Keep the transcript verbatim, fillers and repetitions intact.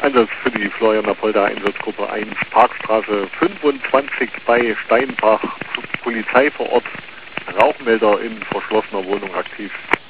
Einsatz für die Florian-Napolda Einsatzgruppe eins, Parkstraße fünfundzwanzig bei Steinbach, Polizei vor Ort, Rauchmelder in verschlossener Wohnung aktiv.